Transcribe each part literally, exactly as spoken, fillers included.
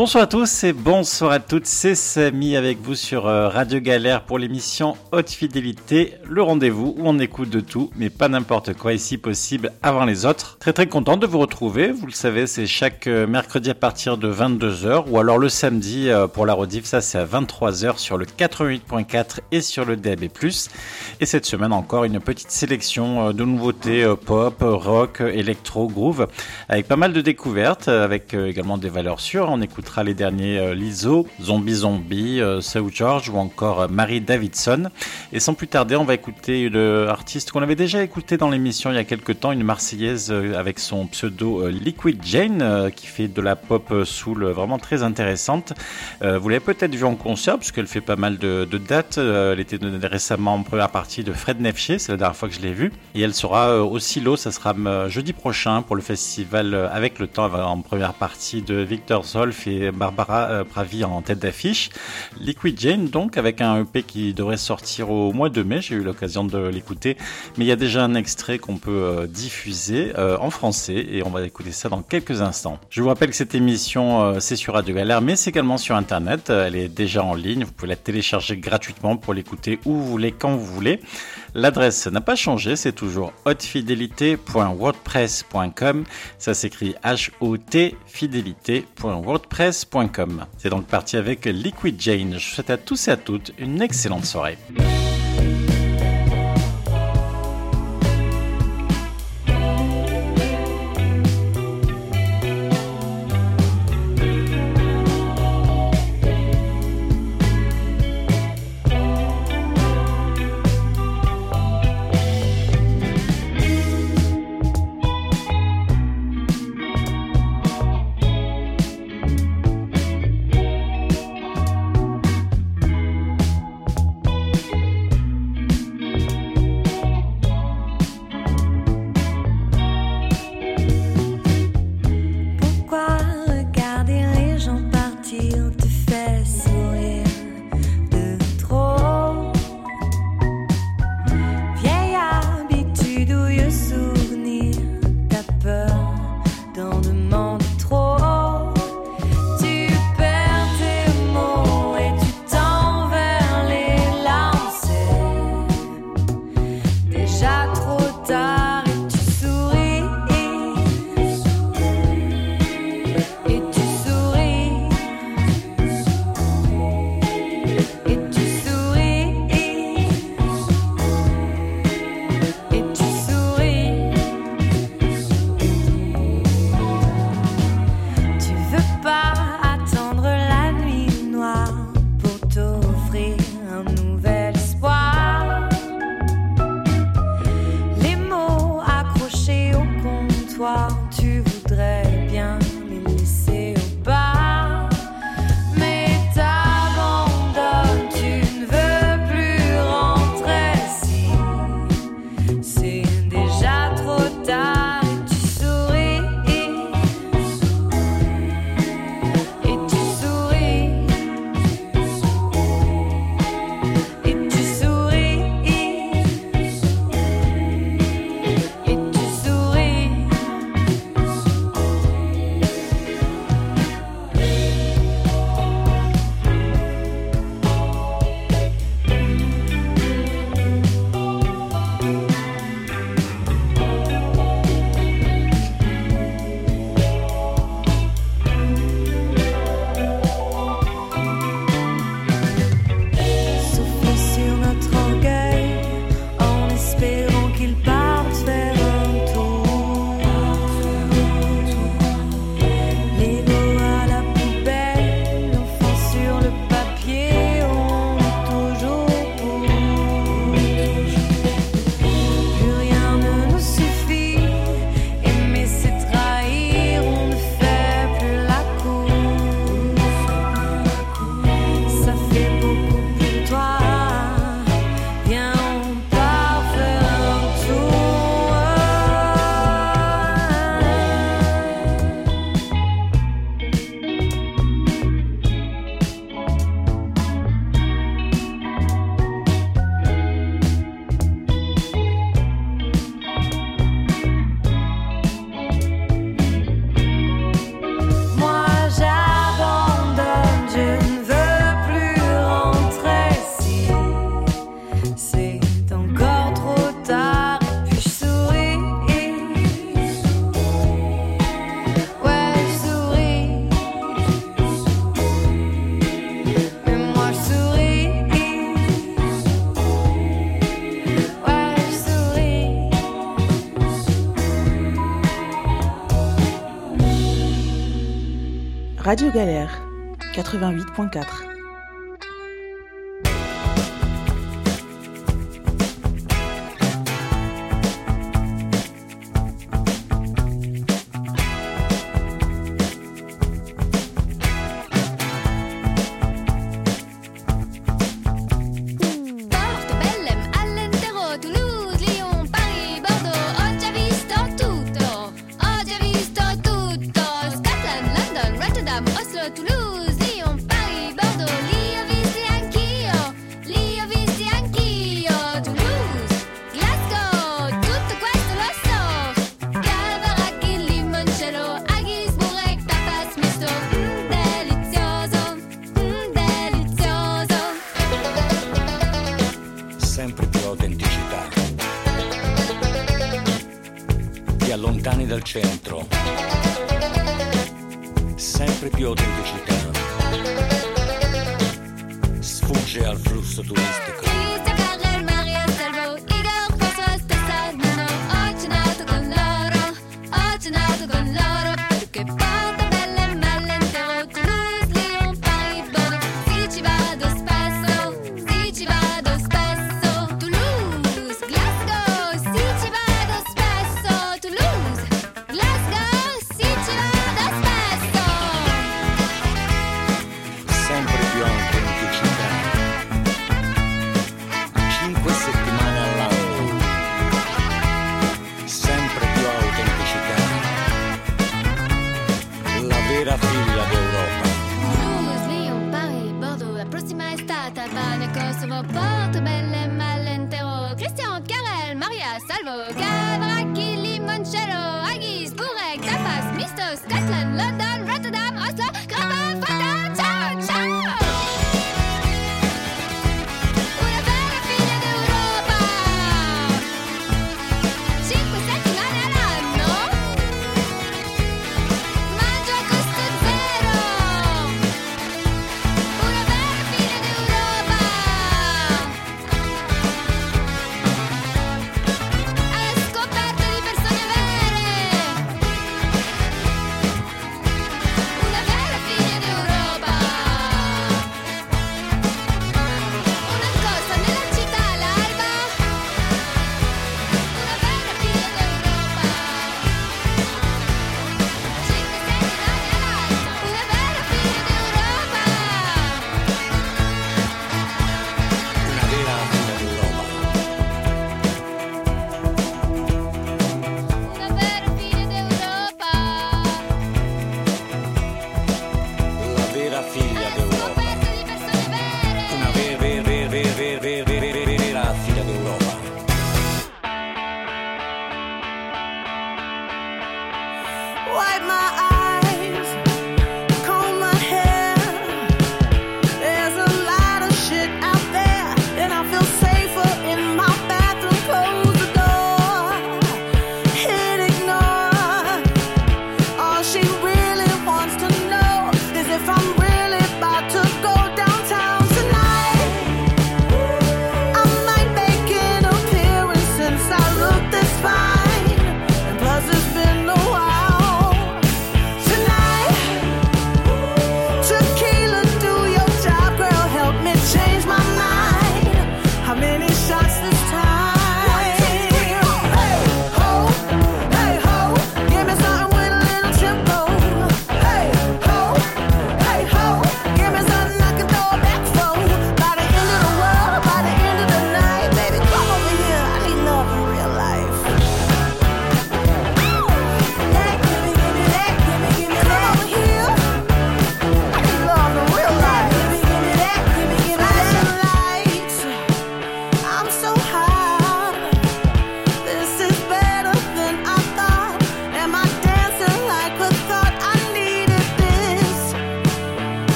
Bonsoir à tous et bonsoir à toutes, c'est Samy avec vous sur Radio Galère pour l'émission Haute Fidélité, le rendez-vous où on écoute de tout, mais pas n'importe quoi, ici possible avant les autres. Très très content de vous retrouver, vous le savez, c'est chaque mercredi à partir de vingt-deux heures, ou alors le samedi pour la rediff, ça c'est à vingt-trois heures sur le quatre-vingt-huit point quatre et sur le D A B plus. Et cette semaine encore une petite sélection de nouveautés pop, rock, électro, groove, avec pas mal de découvertes, avec également des valeurs sûres. On écoute les derniers euh, Lizzo, Zombie Zombie, euh, Seu George ou encore euh, Marie Davidson. Et sans plus tarder, on va écouter une artiste qu'on avait déjà écoutée dans l'émission il y a quelques temps, une Marseillaise euh, avec son pseudo euh, Liquid Jane, euh, qui fait de la pop soul vraiment très intéressante. Euh, vous l'avez peut-être vue en concert, puisqu'elle fait pas mal de, de dates. Euh, elle était récemment en première partie de Fred Nefché, c'est la dernière fois que je l'ai vue. Et elle sera euh, au Silo, ça sera euh, jeudi prochain pour le festival euh, Avec le Temps, en première partie de Victor Zolf et Barbara Pravi en tête d'affiche. Liquid Jane donc, avec un E P qui devrait sortir au mois de mai, j'ai eu l'occasion de l'écouter, mais il y a déjà un extrait qu'on peut euh, diffuser euh, en français et on va écouter ça dans quelques instants. Je vous rappelle que cette émission euh, c'est sur Radio Galère, mais c'est également sur internet, elle est déjà en ligne, vous pouvez la télécharger gratuitement pour l'écouter où vous voulez, quand vous voulez. L'adresse n'a pas changé, c'est toujours hautefidélité point wordpress point com, ça s'écrit H O T fidélité point wordpress point com. C'est donc parti avec Liquid Jane. Je vous souhaite à tous et à toutes une excellente soirée. Radio Galère, quatre-vingt-huit point quatre. Lontani dal centro, sempre più autenticità, sfugge al flusso turistico. About to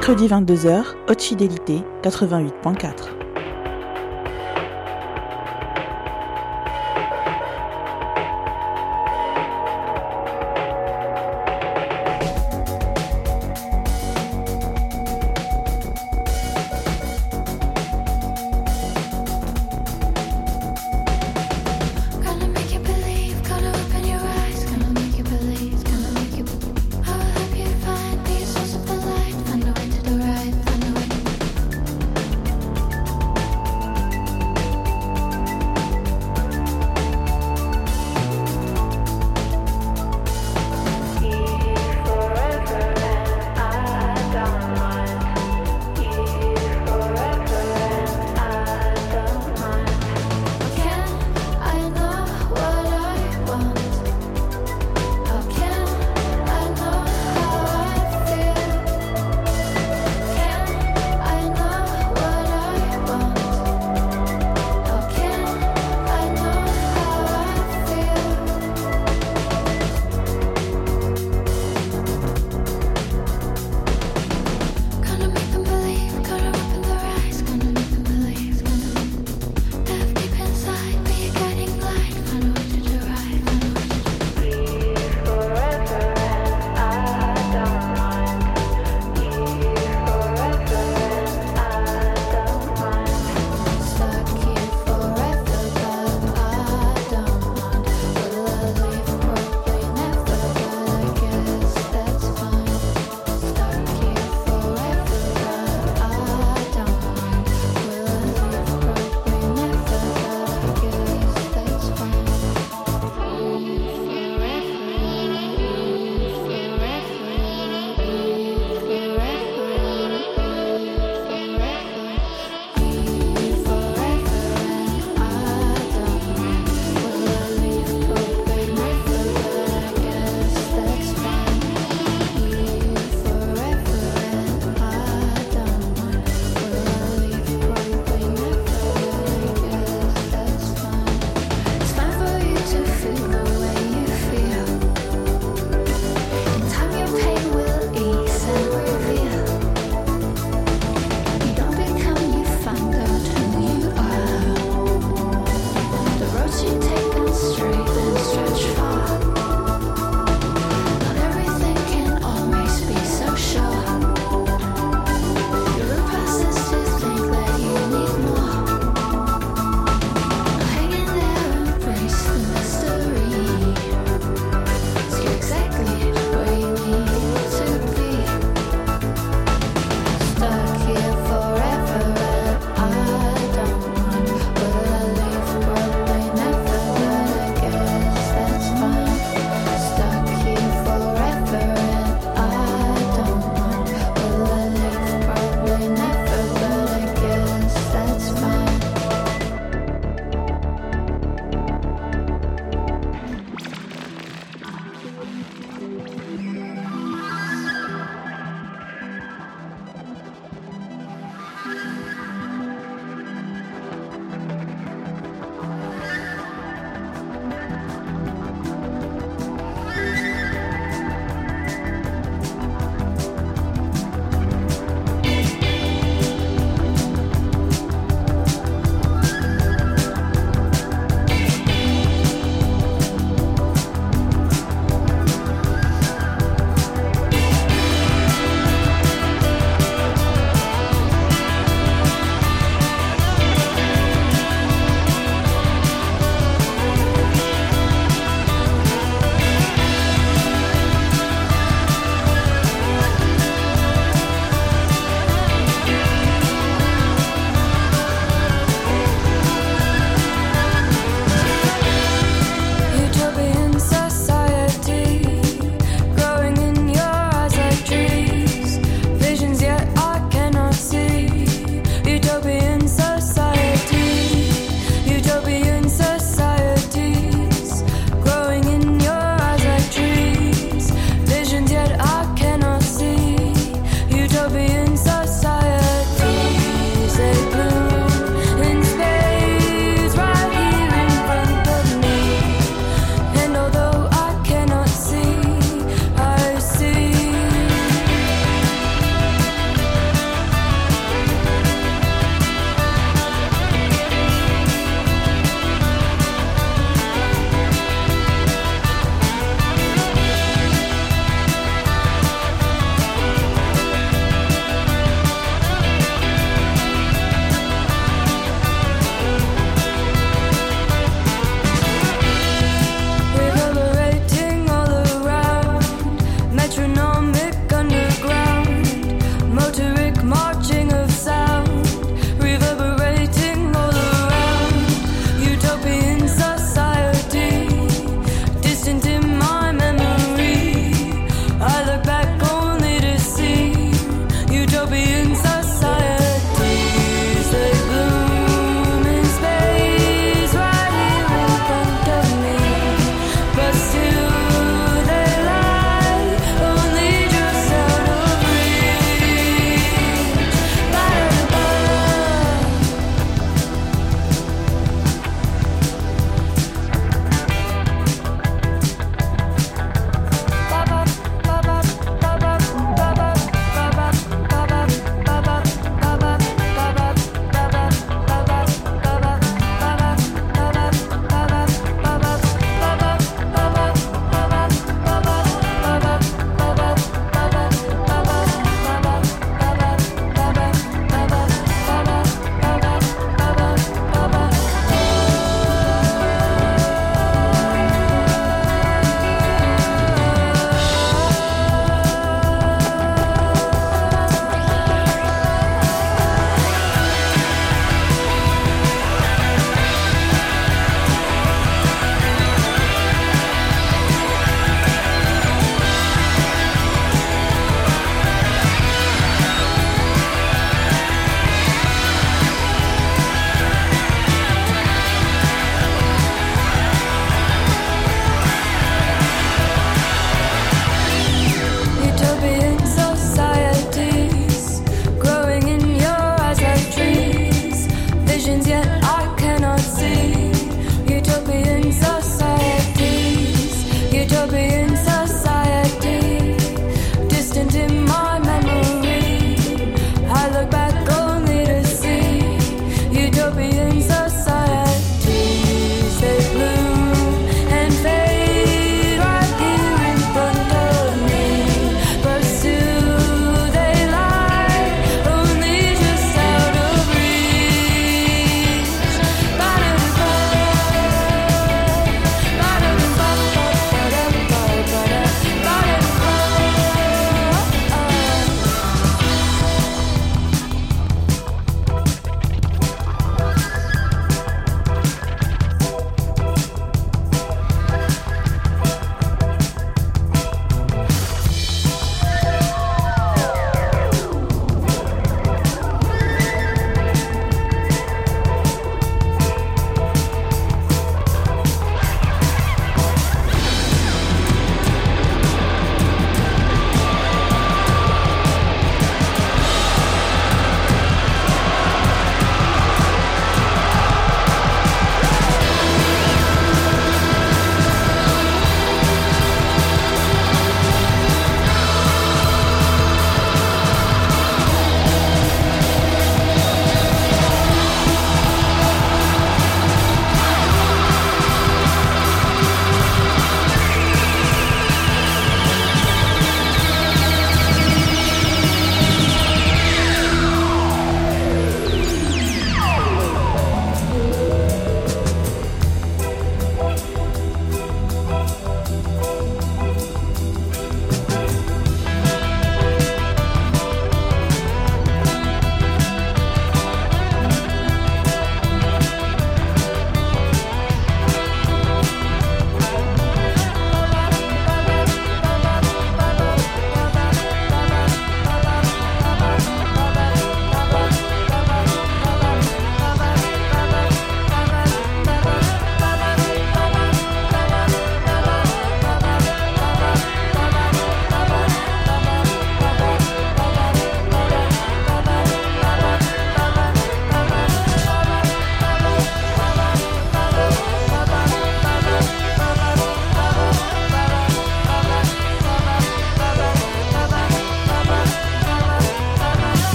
Mercredi vingt-deux heures, Haute Fidélité, quatre-vingt-huit point quatre. Find a way to the right, find a way.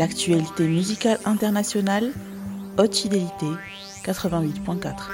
L'actualité musicale internationale, Haute Fidélité, quatre-vingt-huit point quatre.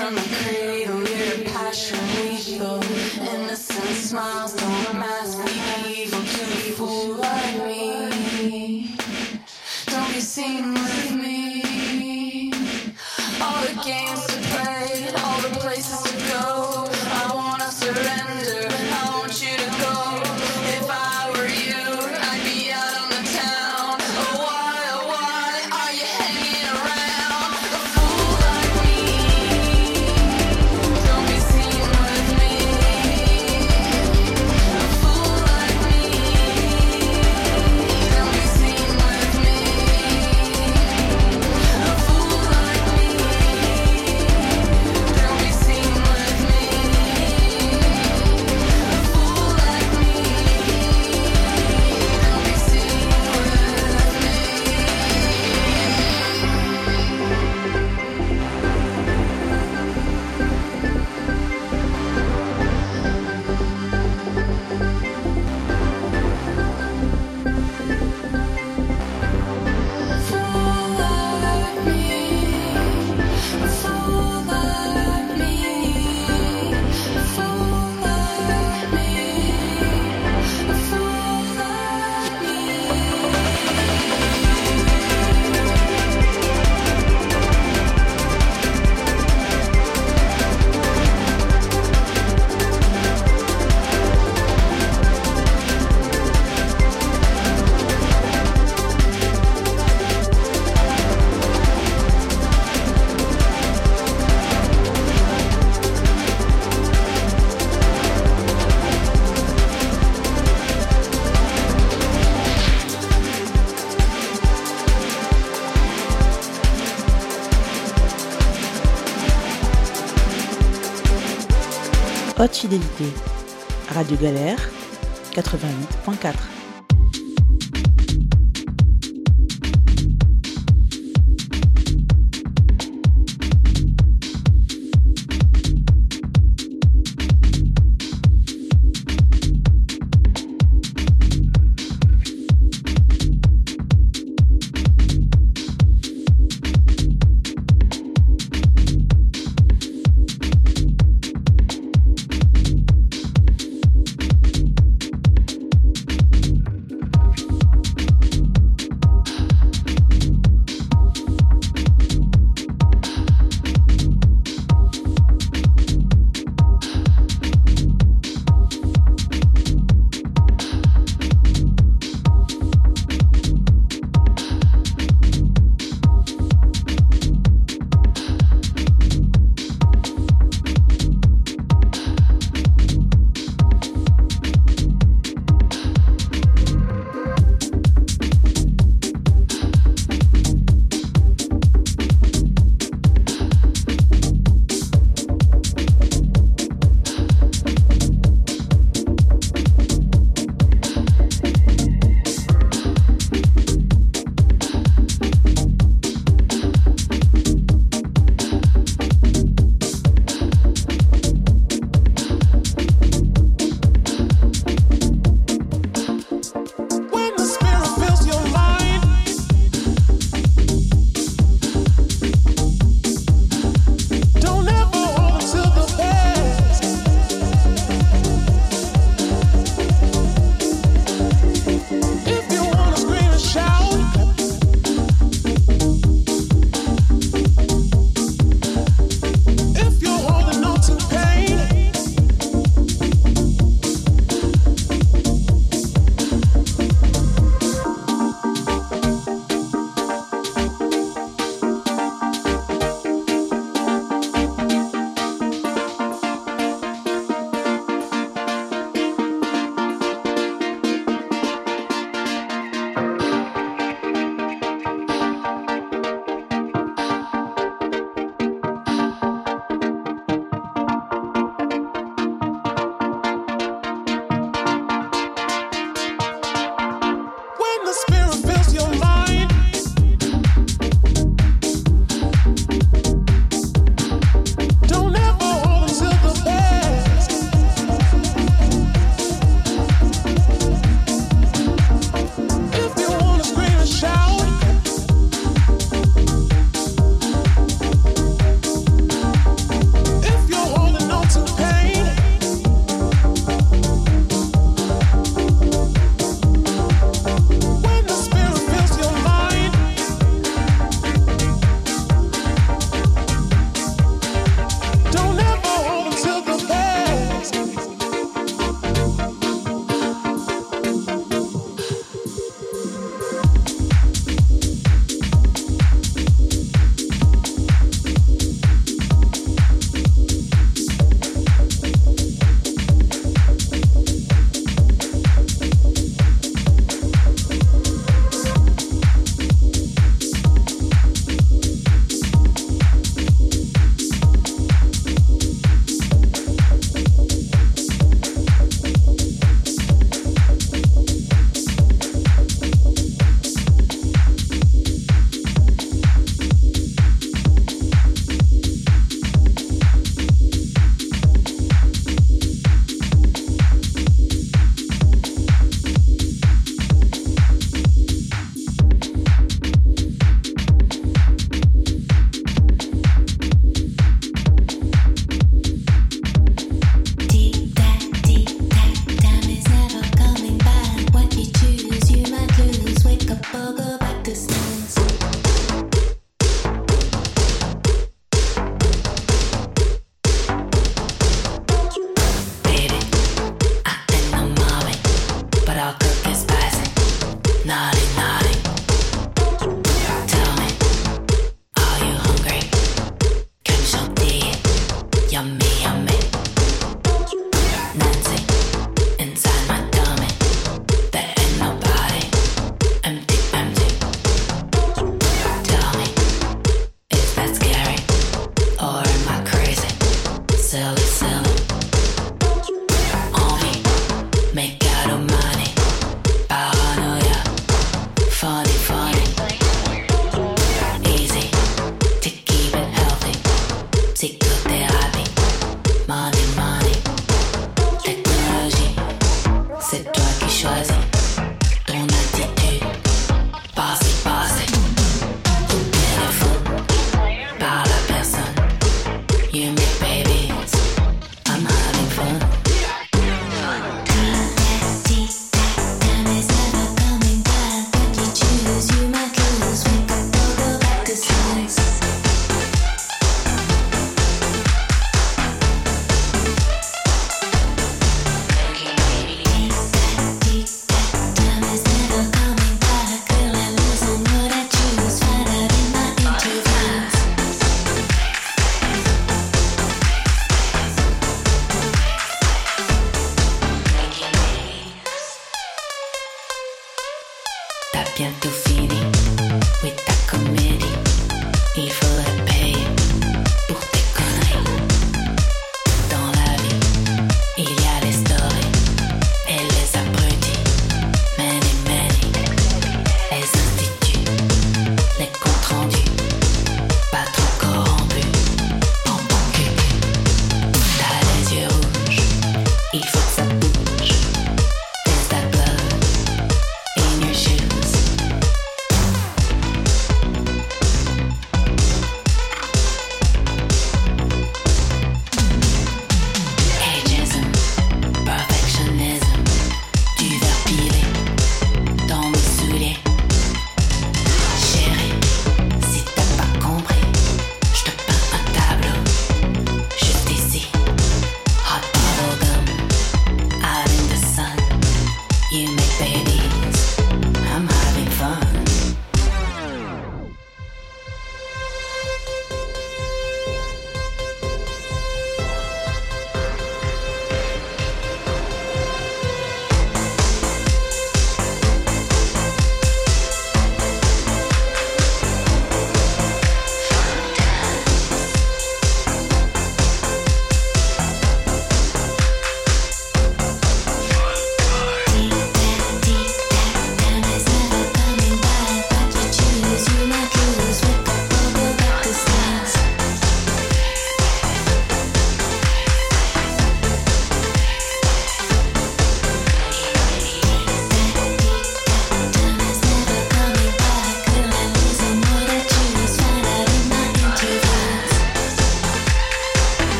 from the cradle, your passion lethal. Innocent smiles don't mask the evil to a fool like me. Don't be seen with me. All the games to play, all the places to go. I wanna surrender, I want you to go. If I were you, I'd be out on the town. Oh why, oh why are you hanging around? A fool like me, don't be seen with me. A fool like me, don't be seen with me. A fool like me, don't be seen with me. A fool like me, don't be seen with me. Fool like me, a fool like me, a fool like me, a fool like Haute fidélité. Radio Galère, quatre-vingt-huit point quatre.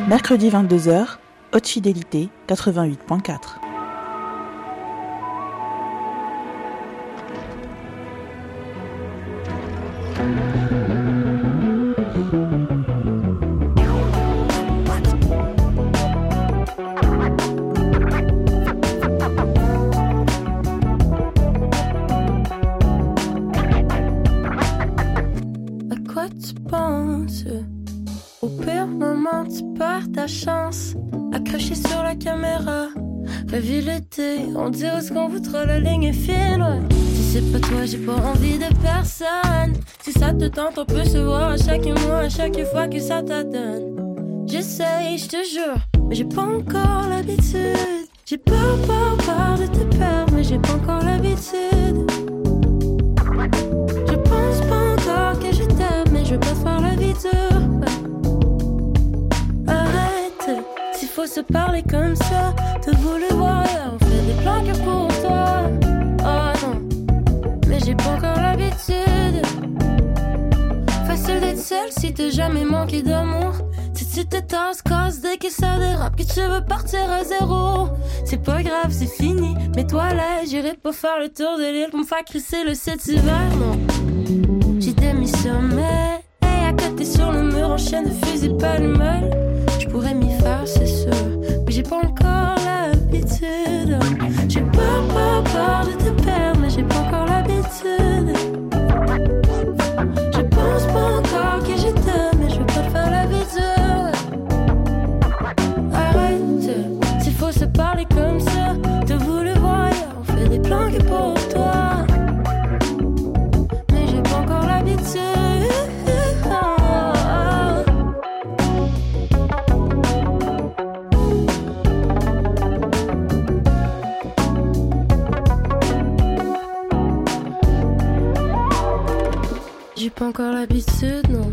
Mercredi vingt-deux heures, Haute Fidélité quatre-vingt-huit point quatre. Au pire moment, tu perds ta chance. Accroché sur la caméra, revu l'été, on dirait ce qu'on voudra, la ligne est fine, ouais. Si c'est pas toi, j'ai pas envie de personne. Si ça te tente, on peut se voir à chaque mois, à chaque fois que ça t'adonne. J'essaye, je te jure, mais j'ai pas encore l'habitude. J'ai peur, peur, peur de te perdre, mais j'ai pas encore l'habitude. Je pense pas encore que je t'aime, mais je veux pas te faire la vie dure. Arrête, s'il faut se parler comme ça, t'as voulu voir ailleurs, on fait des plans que pour toi. Oh non, mais j'ai pas encore l'habitude. Facile d'être seule si t'as jamais manqué d'amour. Si tu te tasses, casse dès que ça dérape, que tu veux partir à zéro. C'est pas grave, c'est fini, mais toi là, j'irai pas faire le tour de l'île pour me faire crisser le cet hiver, non. J'ai des missions, mais hey, à côté sur le mur, en chaîne de fusil pêle-mêle. Je pourrais m'y faire, c'est sûr, mais j'ai pas encore l'habitude. J'ai peur, peur, peur de te perdre, mais j'ai pas encore l'habitude. Je pense pas encore que je t'aime, mais je veux pas te faire la visure. Arrête, s'il faut se parler comme ça, t'as voulu voir ailleurs, on fait des plans que pour toi. Mais j'ai pas encore l'habitude. J'ai pas encore l'habitude, non.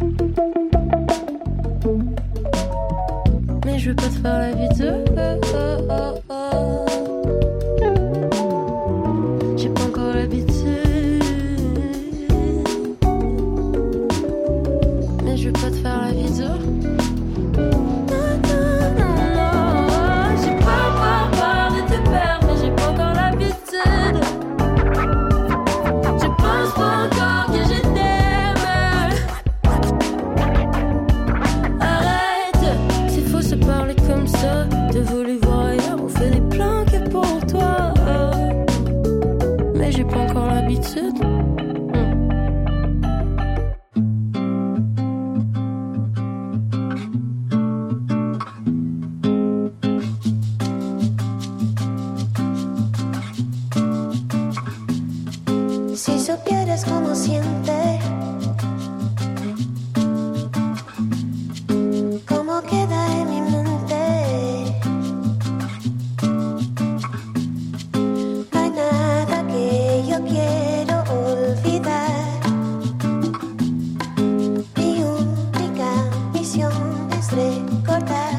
Mais je veux pas te faire la vie de oh, oh, oh. J'ai pas encore l'habitude. Mais je veux pas te faire la vie de t'as voulu voir ailleurs, on fait des plans que pour toi. Mais j'ai pas encore l'habitude. Si supieras cómo siente, cómo queda en mi mente. No hay nada que yo quiero olvidar. Mi única misión es recordar.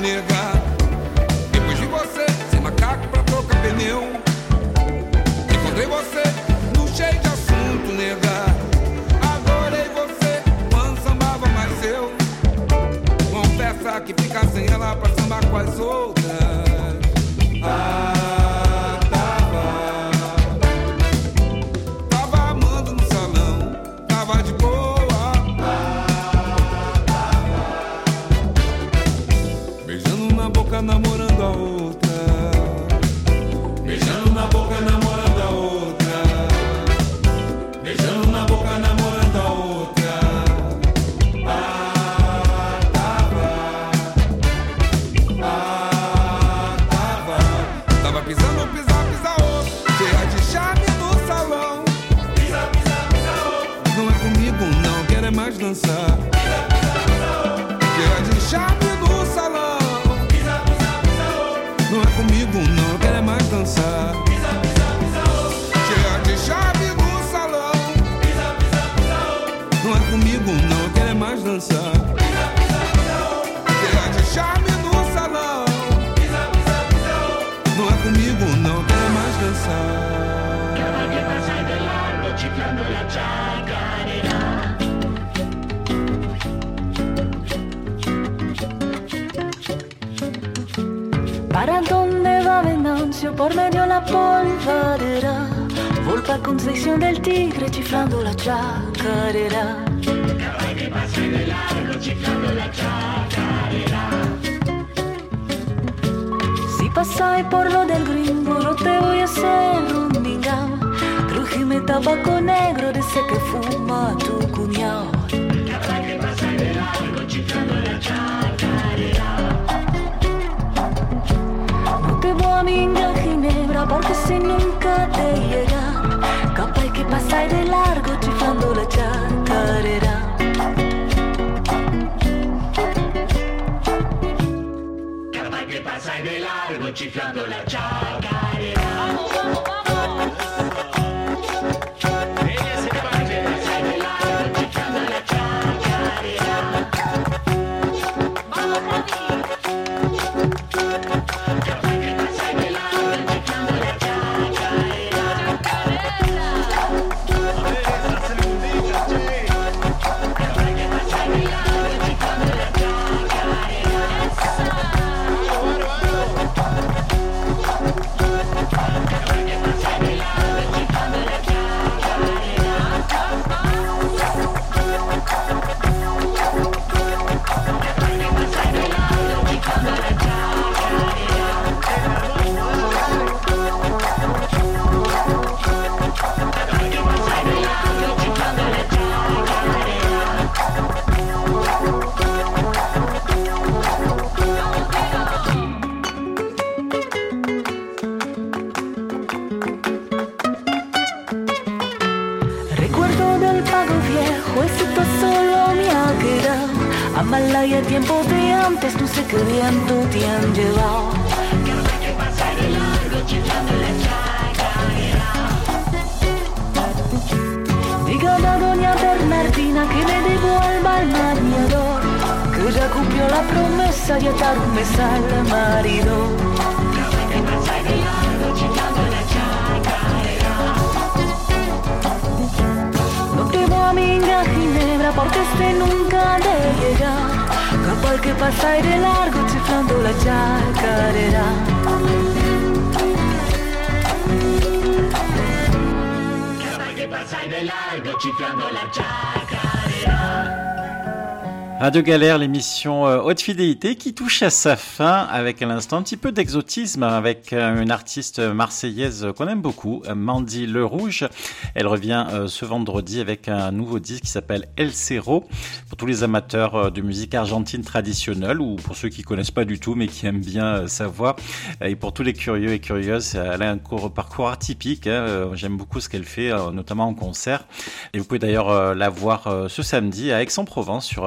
nega. Depois de você, sem macaco pra trocar pneu. Encontrei você no cheio de assunto, nega. Adorei você quando sambava mais eu. Confessa que fica sem ela pra sambar com as outras. Ah, tava Tava amando no salão, tava de boa. Ah, tava beijando na boca, namorando a outra. Beijando na boca, namorando a outra. Beijando na boca, namorando a outra. Ah, tava Ah, tava Tava pisando, pisar, pisar outro. Cheia de charme no salão. Pisa, pisa, pisa outro. Não é comigo não, quero é mais dançar. Pisa, pisa, pisa outro. Cheia de charme no salão. Pisa, pisa, pisa outro. Não é comigo não, quero é mais dançar. Pisa, pisa, pisa outro. Cheia de charme no salão. Pisa, pisa, pisa outro. Não é comigo não, quero é mais dançar. Pisa, pisa, pisa outro. Cheia de charme no salão. Pisa, pisa, pisa outro. Não é comigo não, quero é mais dançar. ¿Para dónde va Venancio? Por medio la polvadera. Volpa con sección del tigre chiflando la chacarera. Caballo que pasa de largo chiflando la chacarera. Si pasai por lo del gringo, no te voy a hacer un mingao. Trujime tabaco negro de ese que fuma tu cuñado. Caballo que pasa de largo chiflando la chacarera. Te voy a mingar ginebra porque si nunca te llega. Capaz que pasar de largo chiflando la chacarera. Capaz que pasar de largo chiflando la chacarera. Vamos, vamos, vamos. Ella se va a pasar de largo chiflando la chacarera. Vamos, Javi. Amalaya, tiempo de antes, no sé qué viento te han llevado. Que no hay que pasar de largo chiflando la chacarera. Dígale a doña Bernardina que le devuelva al bañador, que ya cumplió la promesa de atar un mes al marido. Que no hay que pasar de largo chiflando la chacarera. No te voy a mingar ginebra porque este nunca de llegar. Capaz que pasar de largo chiflando la chacarera. Capaz que pasar de largo chiflando la chacarera. Radio Galère, l'émission euh, Haute Fidélité qui touche à sa fin avec à l'instant un petit peu d'exotisme avec euh, une artiste marseillaise qu'on aime beaucoup, Mandy Le Rouge. Elle revient euh, ce vendredi avec un nouveau disque qui s'appelle El Cerro. Pour tous les amateurs euh, de musique argentine traditionnelle ou pour ceux qui connaissent pas du tout mais qui aiment bien euh, sa voix. Et pour tous les curieux et curieuses, elle a un cours, parcours atypique. Hein. Euh, j'aime beaucoup ce qu'elle fait, euh, notamment en concert. Et vous pouvez d'ailleurs euh, la voir euh, ce samedi à Aix-en-Provence sur euh, l'ex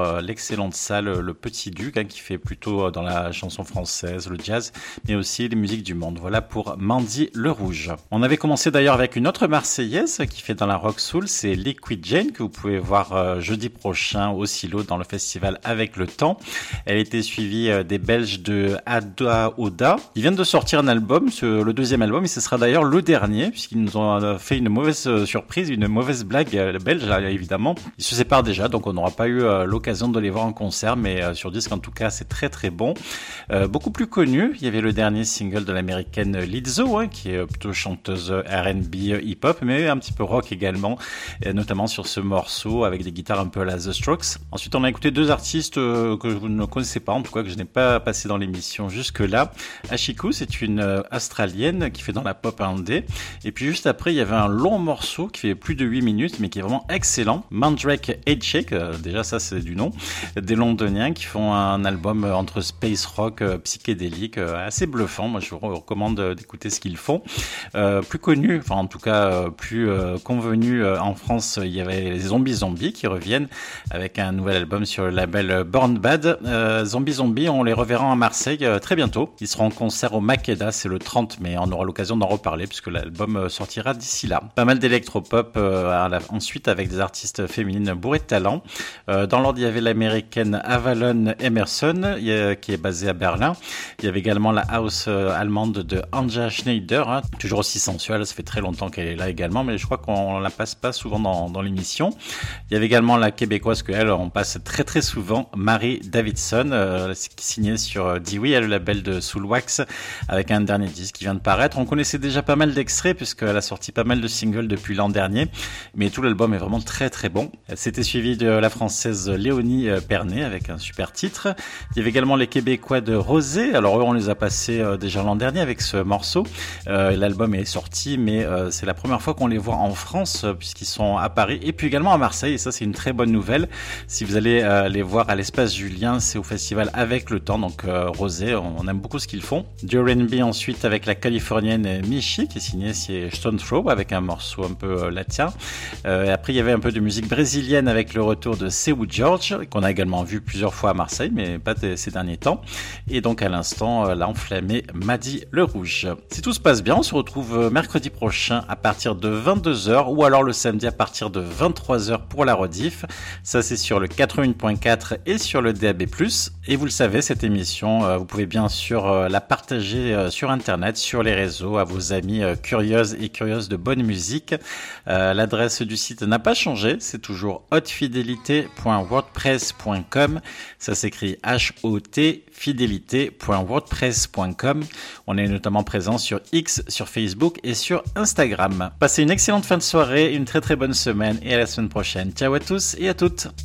excellente salle, le Petit Duc, hein, qui fait plutôt dans la chanson française, le jazz, mais aussi les musiques du monde. Voilà pour Mandy Le Rouge. On avait commencé d'ailleurs avec une autre Marseillaise qui fait dans la rock soul, c'est Liquid Jane, que vous pouvez voir euh, jeudi prochain au Silo dans le festival Avec le Temps. Elle était suivie euh, des Belges de Ada Oda. Ils viennent de sortir un album, ce, le deuxième album, et ce sera d'ailleurs le dernier, puisqu'ils nous ont fait une mauvaise euh, surprise, une mauvaise blague euh, belge, là, évidemment. Ils se séparent déjà, donc on n'aura pas eu euh, l'occasion de les voir en concert, mais euh, sur disque en tout cas c'est très très bon. Euh, beaucoup plus connu, il y avait le dernier single de l'américaine Lizzo, hein, qui est plutôt chanteuse R and B hip-hop, mais un petit peu rock également, et notamment sur ce morceau avec des guitares un peu à la The Strokes. Ensuite on a écouté deux artistes euh, que vous ne connaissez pas, en tout cas que je n'ai pas passé dans l'émission jusque-là. Ashiku, c'est une euh, Australienne qui fait dans la pop indé, et puis juste après il y avait un long morceau qui fait plus de huit minutes, mais qui est vraiment excellent. Mandrake Headshake, euh, déjà ça c'est du nom, des Londoniens qui font un album entre space rock, euh, psychédélique, euh, assez bluffant. Moi je vous recommande d'écouter ce qu'ils font. Euh, plus connu, enfin en tout cas euh, plus euh, convenu euh, en France, il y avait les Zombie Zombie qui reviennent avec un nouvel album sur le label Born Bad. Euh, Zombie Zombie, on les reverra à Marseille euh, très bientôt. Ils seront en concert au Makeda, c'est le trente mai. On aura l'occasion d'en reparler puisque l'album euh, sortira d'ici là. Pas mal d'électropop euh, la, ensuite avec des artistes féminines bourrées de talent. Euh, dans l'ordre, il y avait l'américaine Avalon Emerson a, qui est basée à Berlin. Il y avait également la house euh, allemande de Anja Schneider, hein, toujours aussi sensuelle. Ça fait très longtemps qu'elle est là également, mais je crois qu'on la passe pas souvent dans, dans l'émission. Il y avait également la québécoise que elle, on passe très très souvent, Marie Davidson, euh, signée sur Dewey, le label de Soulwax, avec un dernier disque qui vient de paraître. On connaissait déjà pas mal d'extraits puisqu'elle a sorti pas mal de singles depuis l'an dernier, mais tout l'album est vraiment très très bon. C'était suivi de la française Léonie Pernet avec un super titre. Il y avait également les Québécois de Rosé. Alors eux, on les a passés euh, déjà l'an dernier avec ce morceau. Euh, l'album est sorti, mais euh, c'est la première fois qu'on les voit en France euh, puisqu'ils sont à Paris et puis également à Marseille. Et ça, c'est une très bonne nouvelle. Si vous allez euh, les voir à l'Espace Julien, c'est au festival Avec le Temps. Donc euh, Rosé, on, on aime beaucoup ce qu'ils font. Du R and B ensuite avec la Californienne Michi qui est signée chez Stone Throw avec un morceau un peu euh, latin. Euh, et après, il y avait un peu de musique brésilienne avec le retour de Seu George qu'on a également vu plusieurs fois à Marseille, mais pas de, ces derniers temps. Et donc à l'instant, euh, l'enflammé Madi Le Rouge. Si tout se passe bien, on se retrouve mercredi prochain à partir de vingt-deux heures ou alors le samedi à partir de vingt-trois heures pour la rediff. Ça, c'est sur le quatre-vingt-un point quatre et sur le D A B plus. Et vous le savez, cette émission, euh, vous pouvez bien sûr euh, la partager euh, sur Internet, sur les réseaux, à vos amis euh, curieuses et curieuses de bonne musique. Euh, l'adresse du site n'a pas changé, c'est toujours haute fidélité point wordpress point com. Ça s'écrit H O T fidélité point wordpress point com. On est notamment présent sur X, sur Facebook et sur Instagram. Passez une excellente fin de soirée, une très très bonne semaine et à la semaine prochaine. Ciao à tous et à toutes.